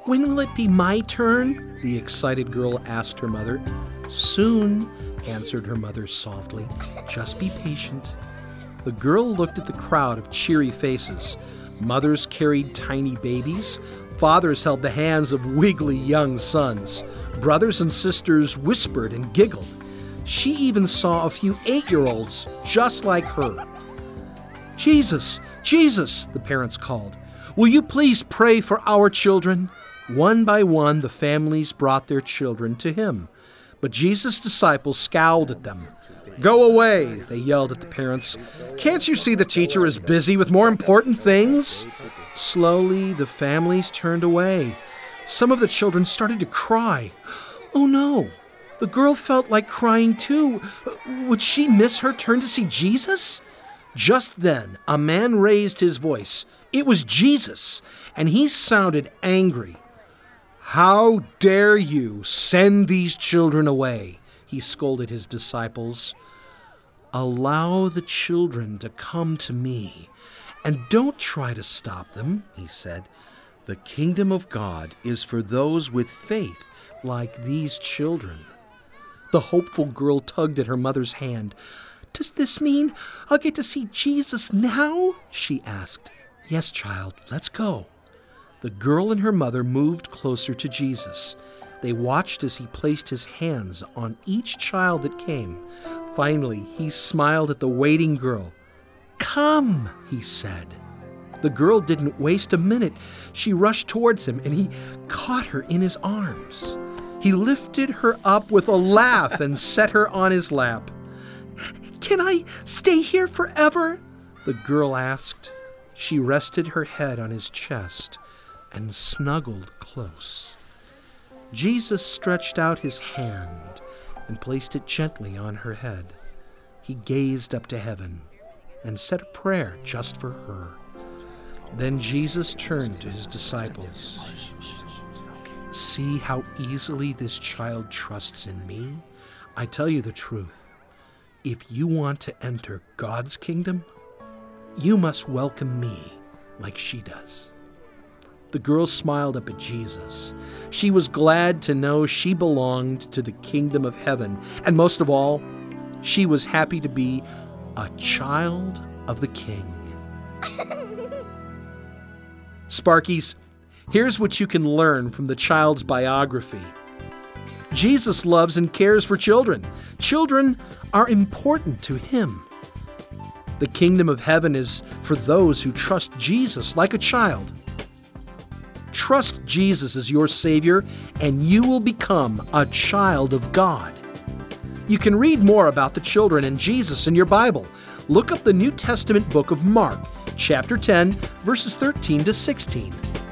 When will it be my turn? The excited girl asked her mother. Soon, answered her mother softly. Just be patient. The girl looked at the crowd of cheery faces. Mothers carried tiny babies. Fathers held the hands of wiggly young sons. Brothers and sisters whispered and giggled. She even saw a few 8-year-olds just like her. Jesus, Jesus, the parents called. Will you please pray for our children? One by one, the families brought their children to him. But Jesus' disciples scowled at them. Go away, they yelled at the parents. Can't you see the teacher is busy with more important things? Slowly, the families turned away. Some of the children started to cry. Oh no, the girl felt like crying too. Would she miss her turn to see Jesus? Just then, a man raised his voice. It was Jesus, and he sounded angry. How dare you send these children away? He scolded his disciples. Allow the children to come to me, and don't try to stop them, he said. The kingdom of God is for those with faith like these children. The hopeful girl tugged at her mother's hand. Does this mean I'll get to see Jesus now? She asked. Yes, child, let's go. The girl and her mother moved closer to Jesus. They watched as he placed his hands on each child that came. Finally, he smiled at the waiting girl. Come, he said. The girl didn't waste a minute. She rushed towards him, and he caught her in his arms. He lifted her up with a laugh and set her on his lap. Can I stay here forever? The girl asked. She rested her head on his chest and snuggled close. Jesus stretched out his hand and placed it gently on her head. He gazed up to heaven and said a prayer just for her. Then Jesus turned to his disciples. See how easily this child trusts in me? I tell you the truth. If you want to enter God's kingdom, you must welcome me like she does. The girl smiled up at Jesus. She was glad to know she belonged to the kingdom of heaven. And most of all, she was happy to be a child of the King. Sparkies, here's what you can learn from the child's biography. Jesus loves and cares for children. Children are important to him. The kingdom of heaven is for those who trust Jesus like a child. Trust Jesus as your Savior, and you will become a child of God. You can read more about the children and Jesus in your Bible. Look up the New Testament book of Mark, chapter 10, verses 13 to 16.